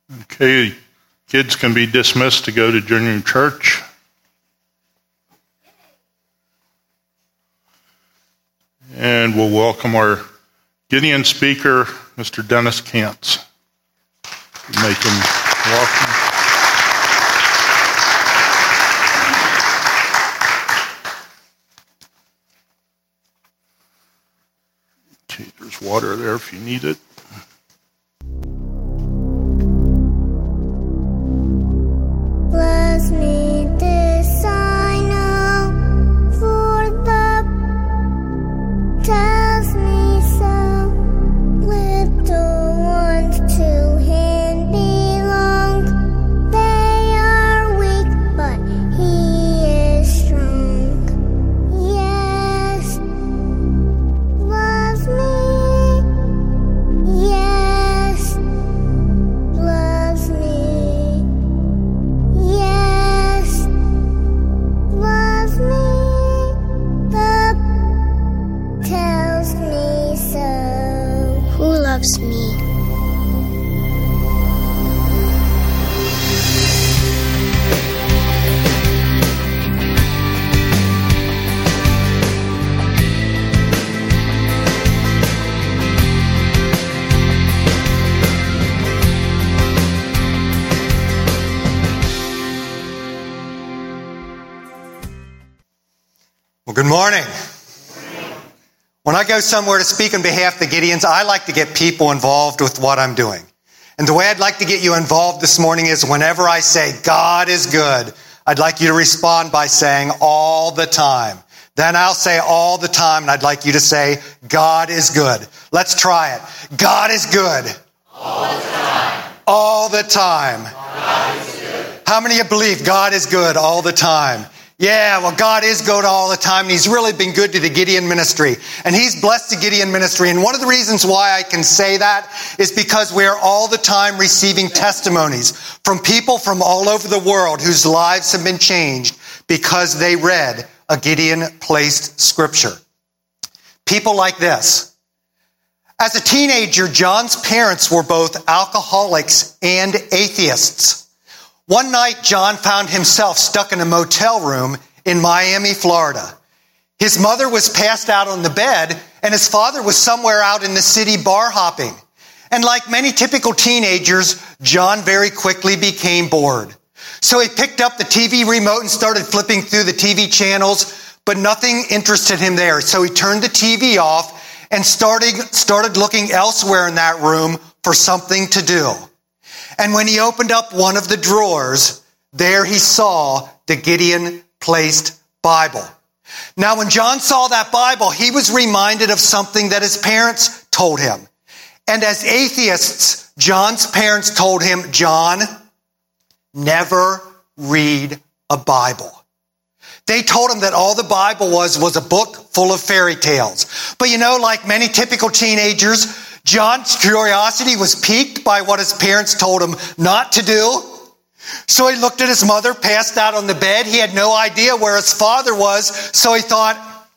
Okay, kids can be dismissed to go to junior church. And we'll welcome our Gideon speaker, Mr. Dennis Kantz. Make him welcome. Okay, there's water there if you need it. Bless me this I know, for the tells me so. Little ones to him belong. They are weak, but he is strong. Yes, loves me. Yes, loves me. Yes, loves me. The tells me so. Who loves me? Well, good morning. When I go somewhere to speak on behalf of the Gideons, I like to get people involved with what I'm doing. And the way I'd like to get you involved this morning is whenever I say, God is good, I'd like you to respond by saying, all the time. Then I'll say all the time, and I'd like you to say, God is good. Let's try it. God is good. All the time. All the time. God is good. How many of you believe God is good all the time? Yeah, well, God is good all the time, and He's really been good to the Gideon ministry. And He's blessed the Gideon ministry. And one of the reasons why I can say that is because we are all the time receiving testimonies from people from all over the world whose lives have been changed because they read a Gideon-placed scripture. People like this. As a teenager, John's parents were both alcoholics and atheists. One night, John found himself stuck in a motel room in Miami, Florida. His mother was passed out on the bed, and his father was somewhere out in the city bar hopping. And like many typical teenagers, John very quickly became bored. So he picked up the TV remote and started flipping through the TV channels, but nothing interested him there. So he turned the TV off and started looking elsewhere in that room for something to do. And when he opened up one of the drawers, there he saw the Gideon-placed Bible. Now, when John saw that Bible, he was reminded of something that his parents told him. And as atheists, John's parents told him, John, never read a Bible. They told him that all the Bible was a book full of fairy tales. But like many typical teenagers, John's curiosity was piqued by what his parents told him not to do. So he looked at his mother passed out on the bed. He had no idea where his father was. So he thought,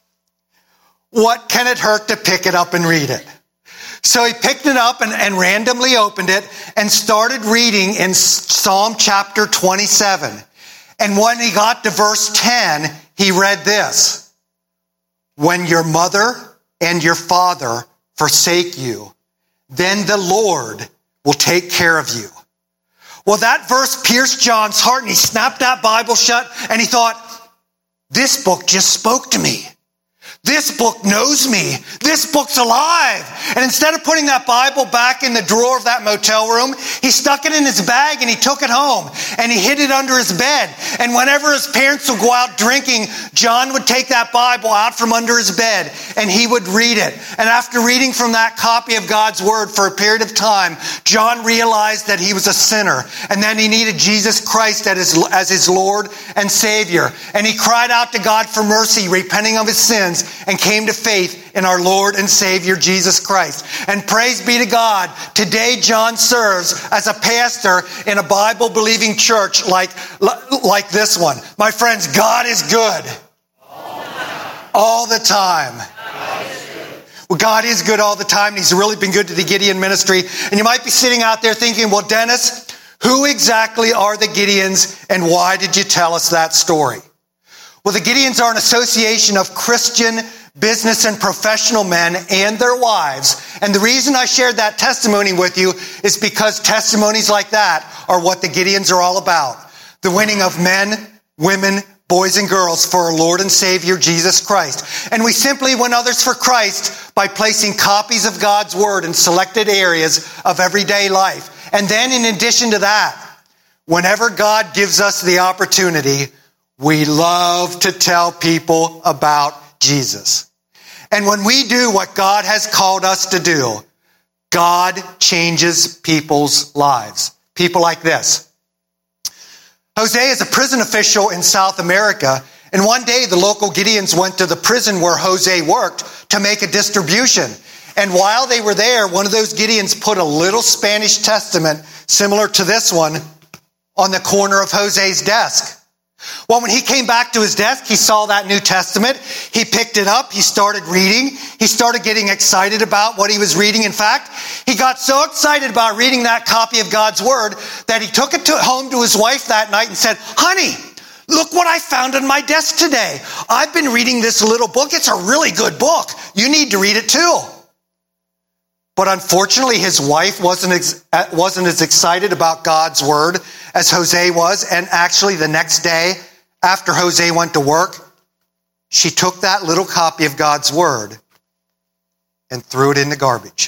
what can it hurt to pick it up and read it? So he picked it up and randomly opened it and started reading in Psalm chapter 27. And when he got to verse 10, he read this. When your mother and your father forsake you, then the Lord will take care of you. Well, that verse pierced John's heart, and he snapped that Bible shut, and he thought, this book just spoke to me. This book knows me. This book's alive. And instead of putting that Bible back in the drawer of that motel room, he stuck it in his bag and he took it home and he hid it under his bed. And whenever his parents would go out drinking, John would take that Bible out from under his bed and he would read it. And after reading from that copy of God's Word for a period of time, John realized that he was a sinner and that he needed Jesus Christ as his Lord and Savior. And he cried out to God for mercy, repenting of his sins, and came to faith in our Lord and Savior, Jesus Christ. And praise be to God, today John serves as a pastor in a Bible-believing church like this one. My friends, God is good. All the time. Well, God is good all the time, and He's really been good to the Gideon ministry. And you might be sitting out there thinking, well, Dennis, Who exactly are the Gideons, and why did you tell us that story? Well, the Gideons are an association of Christian business and professional men and their wives. And the reason I shared that testimony with you is because testimonies like that are what the Gideons are all about. The winning of men, women, boys and girls for our Lord and Savior, Jesus Christ. And we simply win others for Christ by placing copies of God's Word in selected areas of everyday life. And then in addition to that, whenever God gives us the opportunity, we love to tell people about Jesus. And when we do what God has called us to do, God changes people's lives. People like this. Jose is a prison official in South America, and one day the local Gideons went to the prison where Jose worked to make a distribution. And while they were there, one of those Gideons put a little Spanish Testament similar to this one on the corner of Jose's desk. Well, when he came back to his desk, he saw that New Testament. He picked it up. He started reading. He started getting excited about what he was reading. In fact, he got so excited about reading that copy of God's Word that he took it home to his wife that night and said, "Honey, look what I found on my desk today. I've been reading this little book. It's a really good book. You need to read it too." But unfortunately, his wife wasn't as excited about God's Word as Jose was. And actually, the next day, after Jose went to work, she took that little copy of God's Word and threw it in the garbage.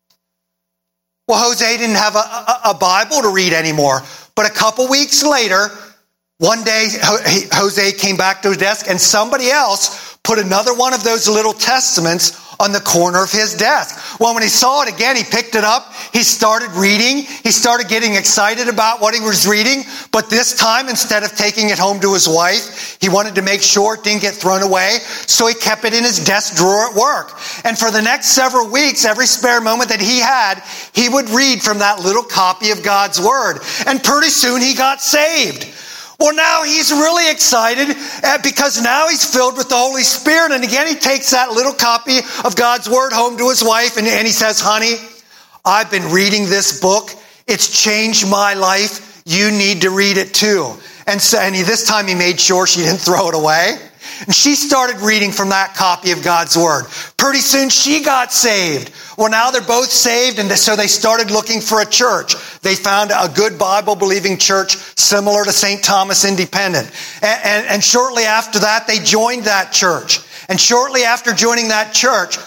Well, Jose didn't have a Bible to read anymore. But a couple weeks later, one day, Jose came back to his desk and somebody else put another one of those little testaments on the corner of his desk. Well, when he saw it again, he picked it up. He started reading. He started getting excited about what he was reading. But this time, instead of taking it home to his wife, he wanted to make sure it didn't get thrown away. So he kept it in his desk drawer at work. And for the next several weeks, every spare moment that he had, he would read from that little copy of God's Word. And pretty soon he got saved. Well, now he's really excited because now he's filled with the Holy Spirit. And again, he takes that little copy of God's Word home to his wife and he says, "Honey, I've been reading this book. It's changed my life. You need to read it too." And this time he made sure she didn't throw it away. And she started reading from that copy of God's Word. Pretty soon she got saved. Well, now they're both saved, and so they started looking for a church. They found a good Bible-believing church similar to St. Thomas Independent. And shortly after that, they joined that church. And shortly after joining that church,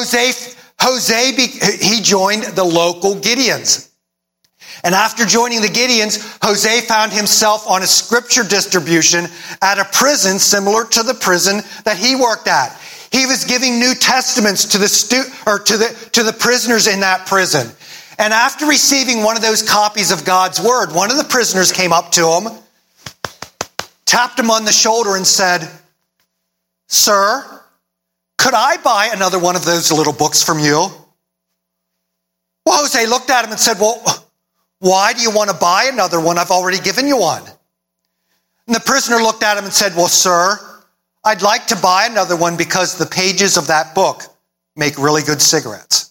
he joined the local Gideons. And after joining the Gideons, Jose found himself on a scripture distribution at a prison similar to the prison that he worked at. He was giving New Testaments to the prisoners in that prison. And after receiving one of those copies of God's Word, one of the prisoners came up to him, tapped him on the shoulder and said, "Sir, could I buy another one of those little books from you?" Well, Jose looked at him and said, "Well, why do you want to buy another one? I've already given you one." And the prisoner looked at him and said, "Well, sir, I'd like to buy another one because the pages of that book make really good cigarettes."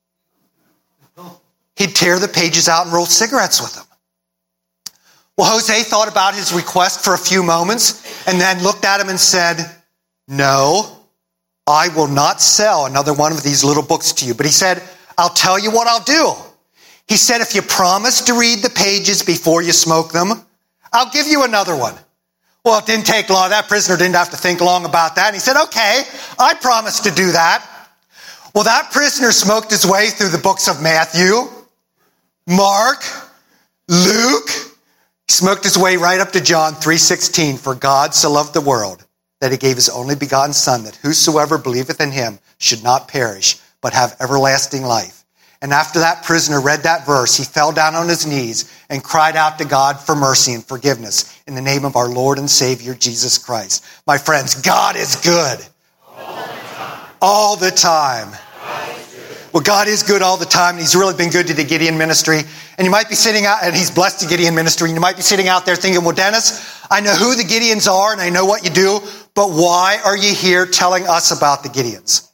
He'd tear the pages out and roll cigarettes with them. Well, Jose thought about his request for a few moments and then looked at him and said, "No, I will not sell another one of these little books to you." But he said, "I'll tell you what I'll do." He said, "If you promise to read the pages before you smoke them, I'll give you another one." Well, it didn't take long. That prisoner didn't have to think long about that. And he said, "Okay, I promise to do that." Well, that prisoner smoked his way through the books of Matthew, Mark, Luke. He smoked his way right up to John 3:16. "For God so loved the world that he gave his only begotten Son, that whosoever believeth in him should not perish, but have everlasting life." And after that prisoner read that verse, he fell down on his knees and cried out to God for mercy and forgiveness in the name of our Lord and Savior, Jesus Christ. My friends, God is good. All the time. Well, God is good all the time, and he's really been good to the Gideon ministry. And you might be sitting out, and he's blessed the Gideon ministry, and you might be sitting out there thinking, "Well, Dennis, I know who the Gideons are, and I know what you do, but why are you here telling us about the Gideons?"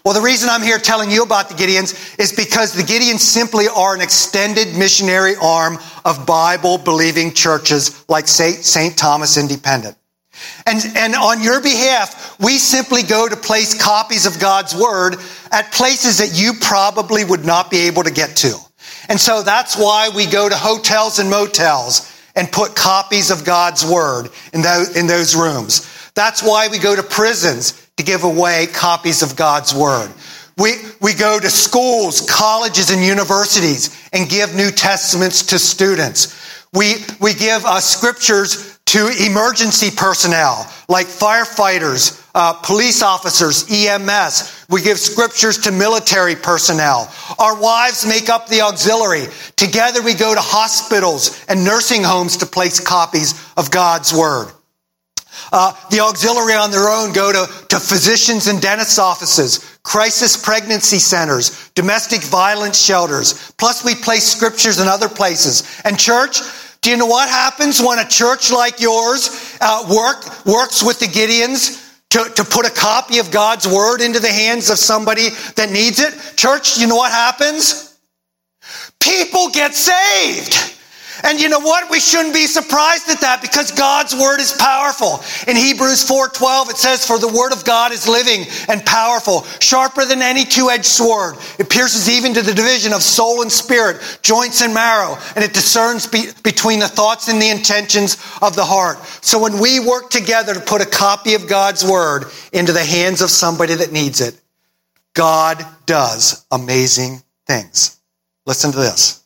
Well, the reason I'm here telling you about the Gideons is because the Gideons simply are an extended missionary arm of Bible-believing churches like St. Thomas Independent. And on your behalf, we simply go to place copies of God's Word at places that you probably would not be able to get to. And so that's why we go to hotels and motels and put copies of God's Word in those rooms. That's why we go to prisons to give away copies of God's Word. We go to schools, colleges, and universities and give New Testaments to students. We give scriptures to emergency personnel like firefighters, police officers, EMS. We give scriptures to military personnel. Our wives make up the auxiliary. Together we go to hospitals and nursing homes to place copies of God's Word. The auxiliary on their own go to physicians and dentists' offices, crisis pregnancy centers, domestic violence shelters. Plus we place scriptures in other places. And church, do you know what happens when a church like yours works with the Gideons to put a copy of God's Word into the hands of somebody that needs it? Church, you know what happens? People get saved. And you know what? We shouldn't be surprised at that because God's Word is powerful. In Hebrews 4:12, it says, "For the Word of God is living and powerful, sharper than any two-edged sword. It pierces even to the division of soul and spirit, joints and marrow, and it discerns between the thoughts and the intentions of the heart." So when we work together to put a copy of God's Word into the hands of somebody that needs it, God does amazing things. Listen to this.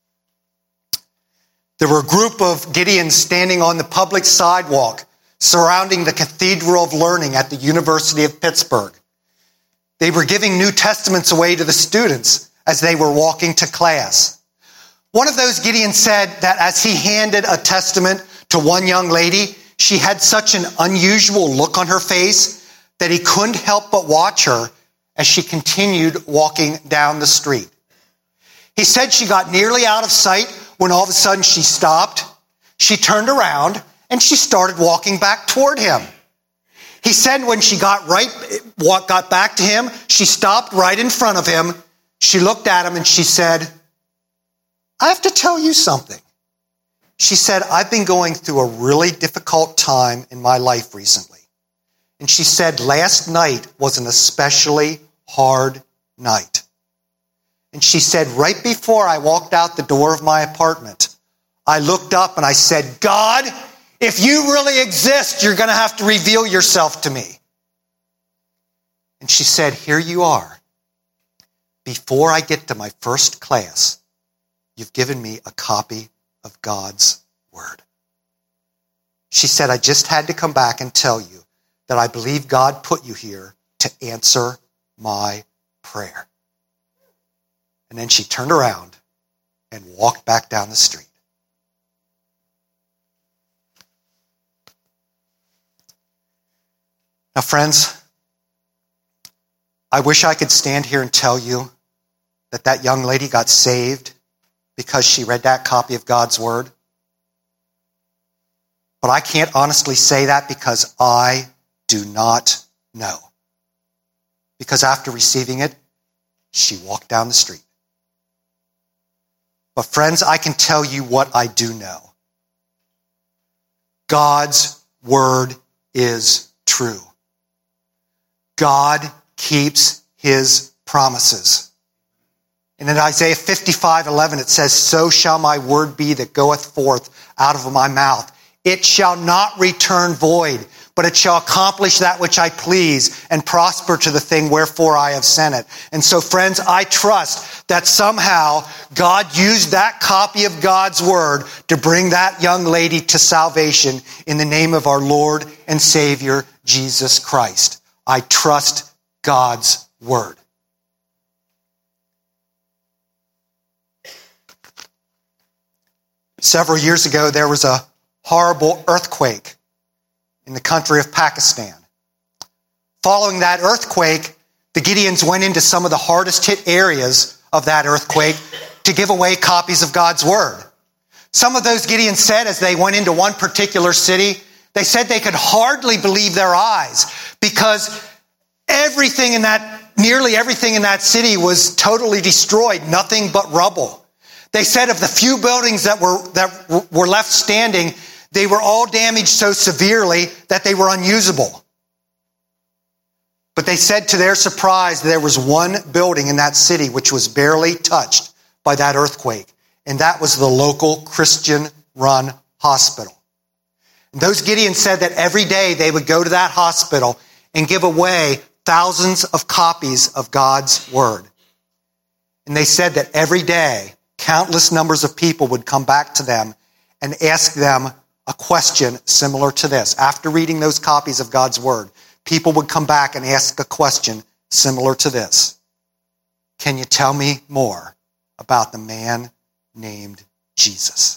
There were a group of Gideons standing on the public sidewalk surrounding the Cathedral of Learning at the University of Pittsburgh. They were giving New Testaments away to the students as they were walking to class. One of those Gideons said that as he handed a testament to one young lady, she had such an unusual look on her face that he couldn't help but watch her as she continued walking down the street. He said she got nearly out of sight when all of a sudden she stopped, she turned around, and she started walking back toward him. He said when she got back to him, she stopped right in front of him. She looked at him and she said, "I have to tell you something." She said, "I've been going through a really difficult time in my life recently." And she said, "Last night was an especially hard night." And she said, "Right before I walked out the door of my apartment, I looked up and I said, 'God, if you really exist, you're going to have to reveal yourself to me.'" And she said, "Here you are. Before I get to my first class, you've given me a copy of God's Word." She said, "I just had to come back and tell you that I believe God put you here to answer my prayer." And then she turned around and walked back down the street. Now, friends, I wish I could stand here and tell you that that young lady got saved because she read that copy of God's Word. But I can't honestly say that because I do not know. Because after receiving it, she walked down the street. But friends, I can tell you what I do know. God's Word is true. God keeps His promises. And in Isaiah 55:11 it says, "So shall my word be that goeth forth out of my mouth. It shall not return void, but it shall accomplish that which I please and prosper to the thing wherefore I have sent it." And so, friends, I trust that somehow God used that copy of God's Word to bring that young lady to salvation in the name of our Lord and Savior, Jesus Christ. I trust God's Word. Several years ago, there was a horrible earthquake in the country of Pakistan. Following that earthquake, the Gideons went into some of the hardest hit areas of that earthquake to give away copies of God's Word. Some of those Gideons said as they went into one particular city, they said they could hardly believe their eyes because everything in that nearly everything in that city was totally destroyed, nothing but rubble. They said of the few buildings that were left standing, they were all damaged so severely that they were unusable. But they said to their surprise, there was one building in that city which was barely touched by that earthquake, and that was the local Christian-run hospital. And those Gideons said that every day they would go to that hospital and give away thousands of copies of God's word. And they said that every day, countless numbers of people would come back to them and ask them a question similar to this. After reading those copies of God's word, people would come back and ask a question similar to this. Can you tell me more about the man named Jesus?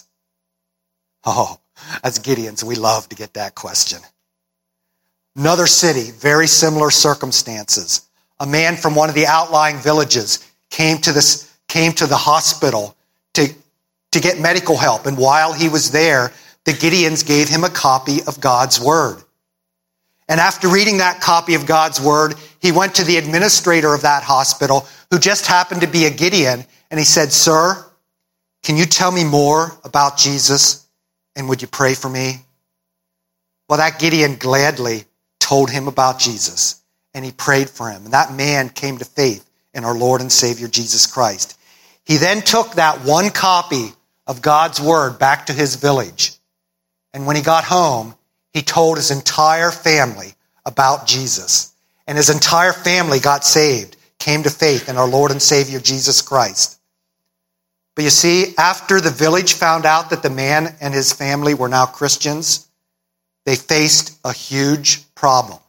Oh, as Gideons, we love to get that question. Another city, very similar circumstances. A man from one of the outlying villages came to the hospital to get medical help. And while he was there, the Gideons gave him a copy of God's word. And after reading that copy of God's word, he went to the administrator of that hospital, who just happened to be a Gideon, and he said, "Sir, can you tell me more about Jesus, and would you pray for me?" Well, that Gideon gladly told him about Jesus, and he prayed for him. And that man came to faith in our Lord and Savior Jesus Christ. He then took that one copy of God's word back to his village. And when he got home, he told his entire family about Jesus. And his entire family got saved, came to faith in our Lord and Savior Jesus Christ. But you see, after the village found out that the man and his family were now Christians, they faced a huge problem,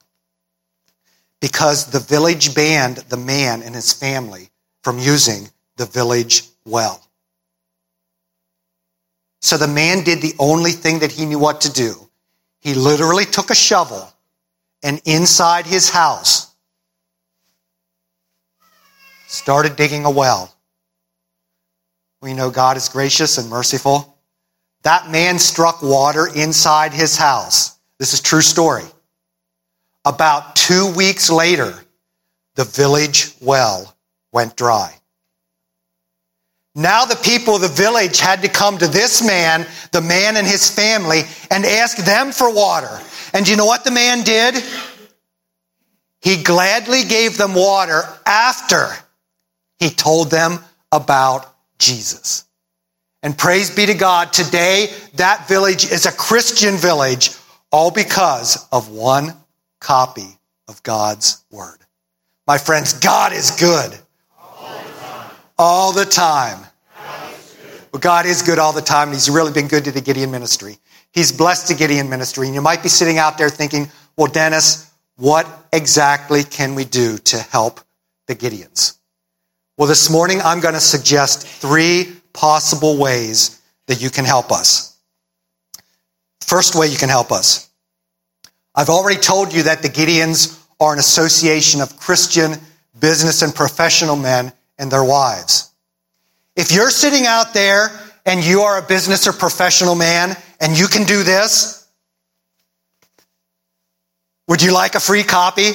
because the village banned the man and his family from using the village well. So the man did the only thing that he knew what to do. He literally took a shovel and inside his house started digging a well. We know God is gracious and merciful. That man struck water inside his house. This is a true story. About 2 weeks later, the village well went dry. Now the people of the village had to come to this man, the man and his family, and ask them for water. And do you know what the man did? He gladly gave them water after he told them about Jesus. And praise be to God, today that village is a Christian village, all because of one copy of God's word. My friends, God is good. All the time. Well, God is good all the time, and he's really been good to the Gideon ministry. He's blessed the Gideon ministry. And you might be sitting out there thinking, well, Dennis, what exactly can we do to help the Gideons? Well, this morning I'm going to suggest 3 possible ways that you can help us. First way you can help us. I've already told you that the Gideons are an association of Christian business and professional men and their wives. If you're sitting out there and you are a business or professional man and you can do this, would you like a free copy?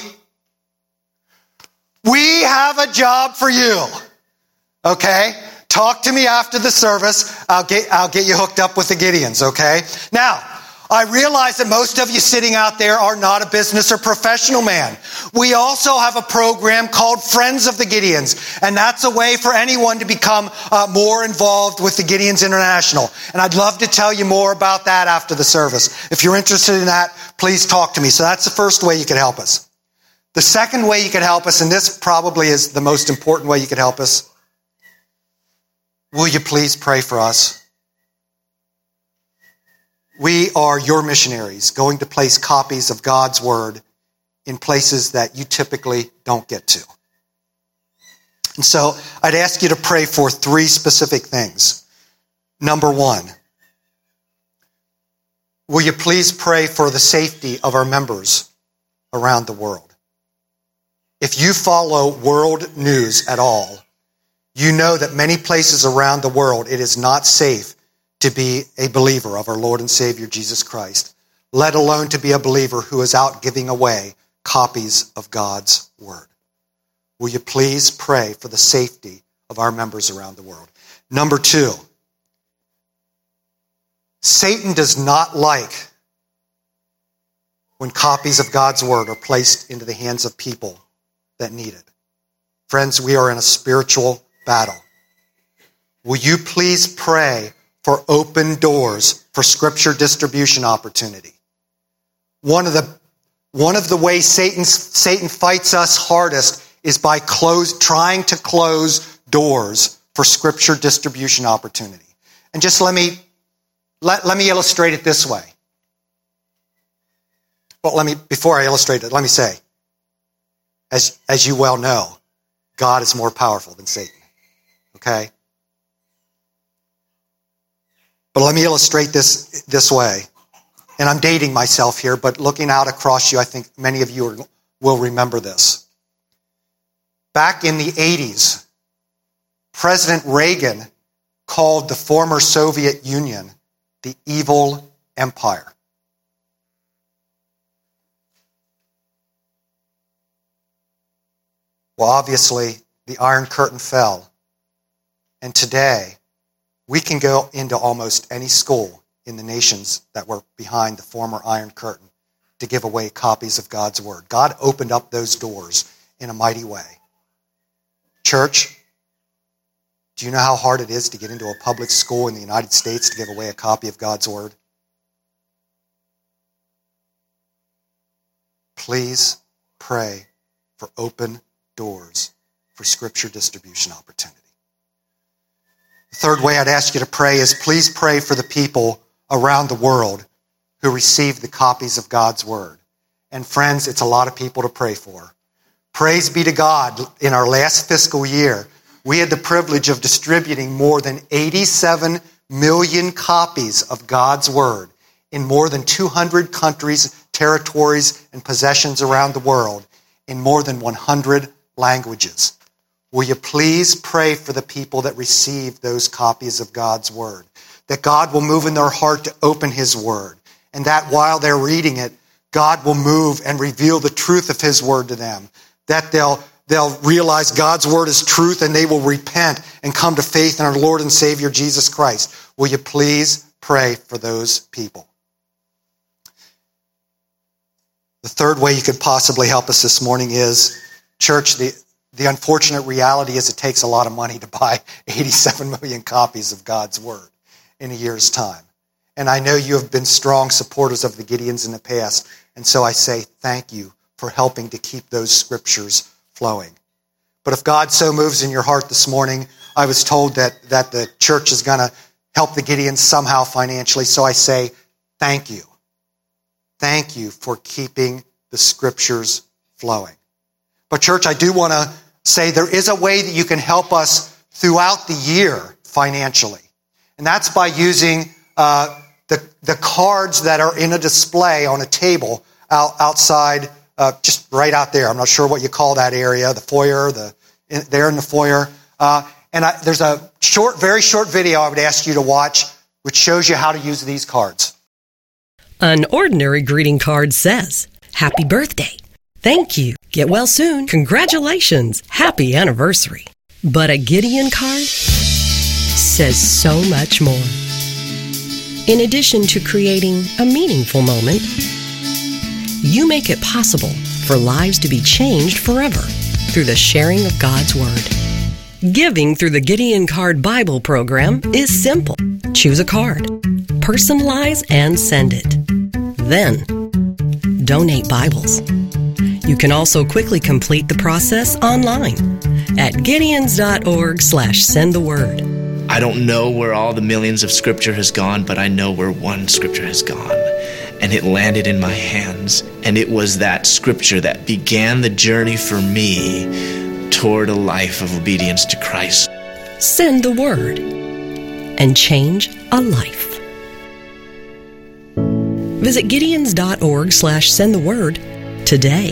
We have a job for you. Okay? Talk to me after the service. I'll get you hooked up with the Gideons, okay? Now, I realize that most of you sitting out there are not a business or professional man. We also have a program called Friends of the Gideons, and that's a way for anyone to become more involved with the Gideons International. And I'd love to tell you more about that after the service. If you're interested in that, please talk to me. So that's the first way you can help us. The second way you can help us, and this probably is the most important way you can help us, will you please pray for us? We are your missionaries, going to place copies of God's word in places that you typically don't get to. And so I'd ask you to pray for 3 specific things. Number 1, will you please pray for the safety of our members around the world? If you follow world news at all, you know that many places around the world it is not safe to be a believer of our Lord and Savior Jesus Christ, let alone to be a believer who is out giving away copies of God's word. Will you please pray for the safety of our members around the world? Number 2, Satan does not like when copies of God's word are placed into the hands of people that need it. Friends, we are in a spiritual battle. Will you please pray for open doors for scripture distribution opportunity? One of the ways Satan fights us hardest is by trying to close doors for scripture distribution opportunity. And just let me illustrate it this way. Well, before I illustrate it, let me say, as you well know, God is more powerful than Satan. Okay? But let me illustrate this way. And I'm dating myself here, but looking out across you, I think many of you will remember this. Back in the 80s, President Reagan called the former Soviet Union the evil empire. Well, obviously, the Iron Curtain fell. And today, we can go into almost any school in the nations that were behind the former Iron Curtain to give away copies of God's Word. God opened up those doors in a mighty way. Church, do you know how hard it is to get into a public school in the United States to give away a copy of God's Word? Please pray for open doors for scripture distribution opportunity. The third way I'd ask you to pray is please pray for the people around the world who receive the copies of God's Word. And friends, it's a lot of people to pray for. Praise be to God, in our last fiscal year, we had the privilege of distributing more than 87 million copies of God's Word in more than 200 countries, territories, and possessions around the world in more than 100 languages. Will you please pray for the people that receive those copies of God's Word? That God will move in their heart to open His Word. And that while they're reading it, God will move and reveal the truth of His Word to them. That they'll realize God's Word is truth and they will repent and come to faith in our Lord and Savior Jesus Christ. Will you please pray for those people? The third way you could possibly help us this morning is, church, the unfortunate reality is it takes a lot of money to buy 87 million copies of God's Word in a year's time. And I know you have been strong supporters of the Gideons in the past, and so I say thank you for helping to keep those scriptures flowing. But if God so moves in your heart this morning, I was told that the church is going to help the Gideons somehow financially, so I say thank you. Thank you for keeping the scriptures flowing. But church, I do want to say there is a way that you can help us throughout the year financially. And that's by using the cards that are in a display on a table outside, just right out there. I'm not sure what you call that area, the foyer, there in the foyer. There's a very short video I would ask you to watch, which shows you how to use these cards. An ordinary greeting card says, "Happy birthday. Thank you. Get well soon. Congratulations. Happy anniversary." But a Gideon card says so much more. In addition to creating a meaningful moment, you make it possible for lives to be changed forever through the sharing of God's Word. Giving through the Gideon Card Bible program is simple. Choose a card, personalize, and send it. Then, donate Bibles. You can also quickly complete the process online at gideons.org/sendtheword. I don't know where all the millions of scripture has gone, but I know where one scripture has gone. And it landed in my hands. And it was that scripture that began the journey for me toward a life of obedience to Christ. Send the Word and change a life. Visit gideons.org/sendtheword today.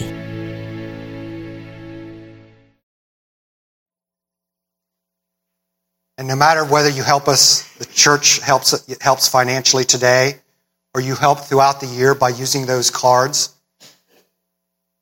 And no matter whether you help us, the church helps financially today, or you help throughout the year by using those cards,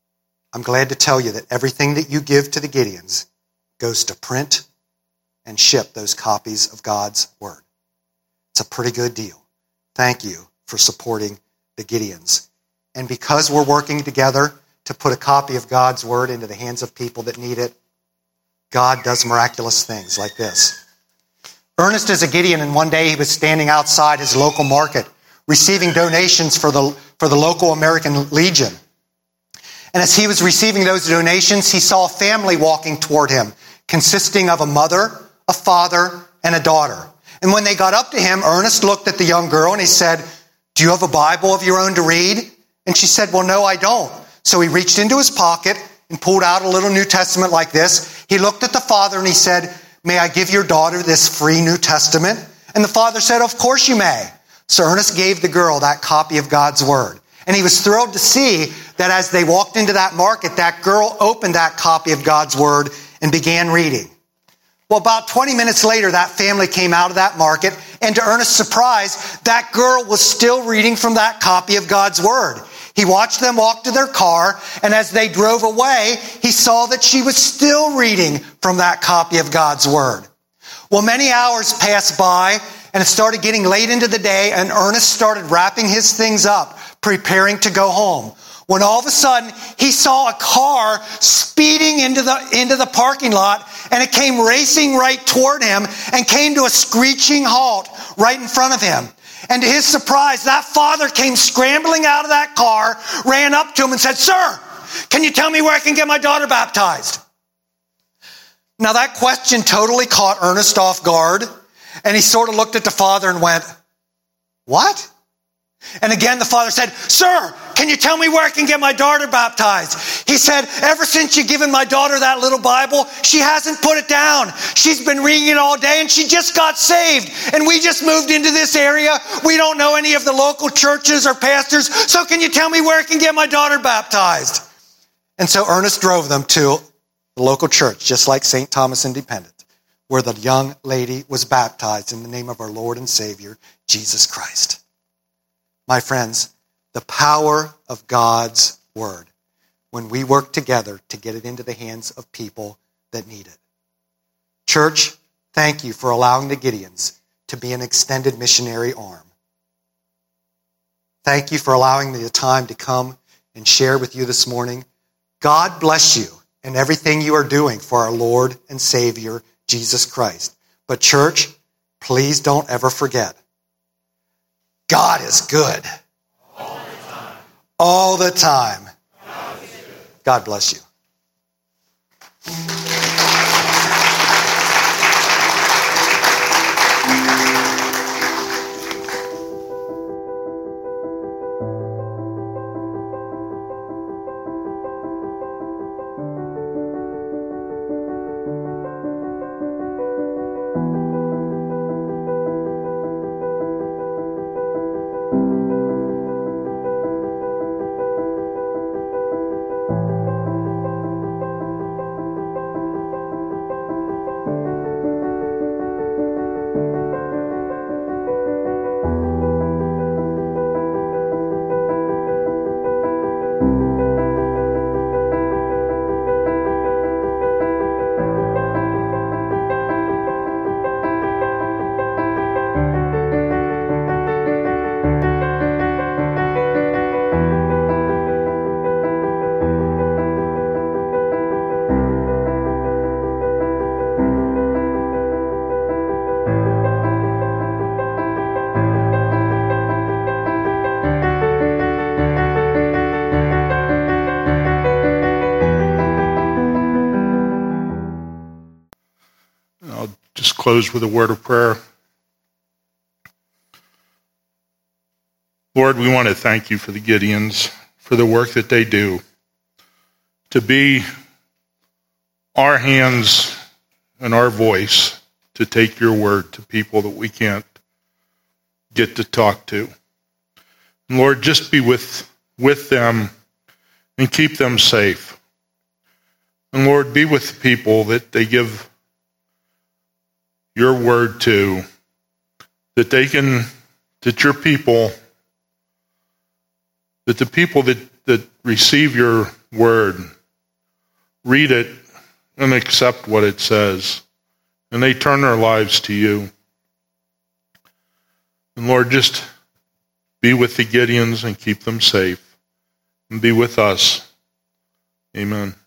I'm glad to tell you that everything that you give to the Gideons goes to print and ship those copies of God's Word. It's a pretty good deal. Thank you for supporting the Gideons. And because we're working together to put a copy of God's Word into the hands of people that need it, God does miraculous things like this. Ernest is a Gideon, and one day he was standing outside his local market receiving donations for the local American Legion. And as he was receiving those donations, he saw a family walking toward him, consisting of a mother, a father, and a daughter. And when they got up to him, Ernest looked at the young girl and he said, "Do you have a Bible of your own to read?" And she said, "Well, no, I don't." So he reached into his pocket and pulled out a little New Testament like this. He looked at the father and he said, "May I give your daughter this free New Testament?" And the father said, "Of course you may." So Ernest gave the girl that copy of God's Word. And he was thrilled to see that as they walked into that market, that girl opened that copy of God's Word and began reading. Well, about 20 minutes later, that family came out of that market, and to Ernest's surprise, that girl was still reading from that copy of God's Word. He watched them walk to their car, and as they drove away, he saw that she was still reading from that copy of God's Word. Well, many hours passed by, and it started getting late into the day, and Ernest started wrapping his things up, preparing to go home, when all of a sudden he saw a car speeding into the parking lot, and it came racing right toward him and came to a screeching halt right in front of him. And to his surprise, that father came scrambling out of that car, ran up to him and said, "Sir, can you tell me where I can get my daughter baptized?" Now that question totally caught Ernest off guard, and he sort of looked at the father and went, "What?" And again, the father said, "Sir, can you tell me where I can get my daughter baptized?" He said, "Ever since you've given my daughter that little Bible, she hasn't put it down. She's been reading it all day, and she just got saved. And we just moved into this area. We don't know any of the local churches or pastors. So can you tell me where I can get my daughter baptized?" And so Ernest drove them to the local church, just like St. Thomas Independent, where the young lady was baptized in the name of our Lord and Savior, Jesus Christ. My friends, the power of God's Word when we work together to get it into the hands of people that need it. Church, thank you for allowing the Gideons to be an extended missionary arm. Thank you for allowing me the time to come and share with you this morning. God bless you in everything you are doing for our Lord and Savior, Jesus Christ. But church, please don't ever forget, God is good. All the time. God bless you. Just close with a word of prayer. Lord, we want to thank you for the Gideons, for the work that they do, to be our hands and our voice to take your word to people that we can't get to talk to. And Lord, just be with them and keep them safe. And Lord, be with the people that they give your word to, that your people, that the people that receive your word read it and accept what it says, and they turn their lives to you. And Lord, just be with the Gideons and keep them safe, and be with us. Amen.